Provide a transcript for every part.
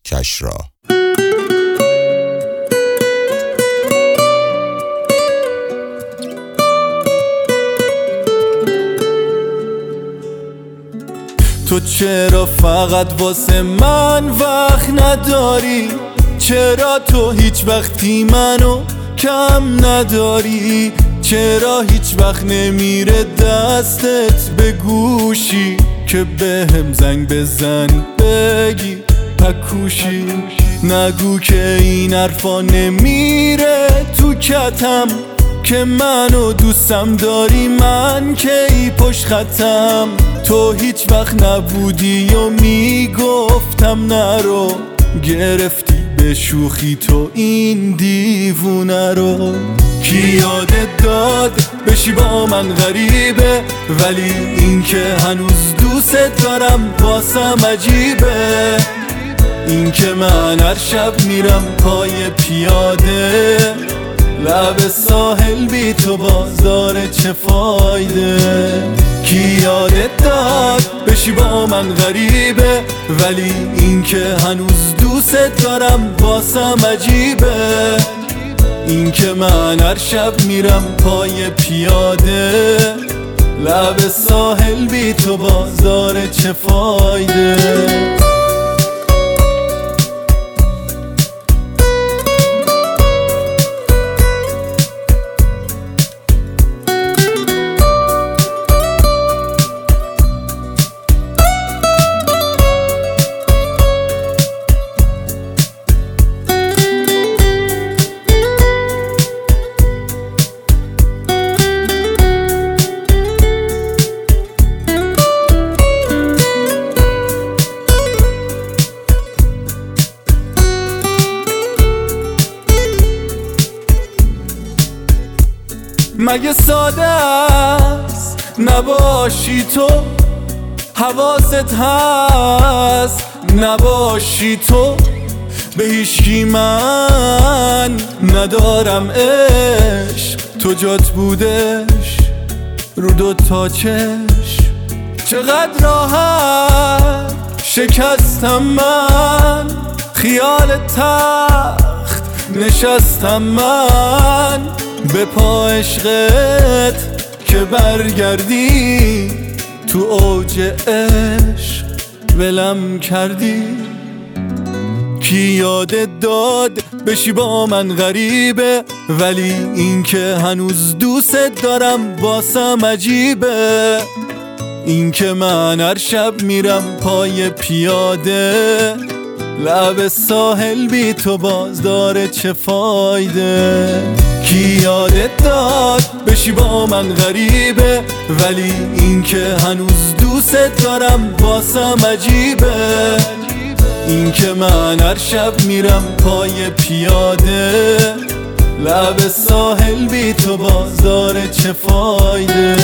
کشرا. تو چرا فقط واسه من وقت نداری؟ چرا تو هیچ وقتی منو کم نداری؟ چرا هیچ وقت نمیره دستت به گوشی که بهم زنگ بزن بگی پکوشی؟ نگو که این حرفا نمیره تو کتم که منو دوستم داری، من کی پشت خطم؟ تو هیچ وقت نبودی و میگفتم نرو، گرفتی به شوخی تو این دیوونه رو. کی یادت داد بشی با من غریبه، ولی این که هنوز دوست دارم واسم عجیبه. این که من هر شب میرم پای پیاده، لب ساحل بی تو بازار چه فایده؟ کی یادت داد بشی با من غریبه، ولی این که هنوز دوست دارم واسم عجیبه. این که من هر شب میرم پای پیاده، لب ساحل بی تو بازار چه فایده؟ مگه ساده است نباشی تو؟ حواست هست نباشی تو؟ به هیچکی من ندارم عشق، تو جات بودش رو دو تا چشم. چقدر راحت شکستم من، خیال تخت نشستم من. به پا عشقت که برگردی، تو اوج عشق ولم کردی. کی یادت داد بشی با من غریبه، ولی این که هنوز دوست دارم واسم عجیبه. این که من هر شب میرم پای پیاده، لب ساحل بی تو باز داره چه فایده؟ کی یادت داد بشی با من غریبه، ولی این که هنوز دوست دارم واسم عجیبه. این که من هر شب میرم پای پیاده، لب ساحل بی تو باز داره چه فایده؟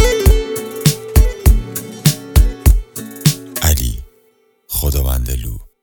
علی خداوندلو.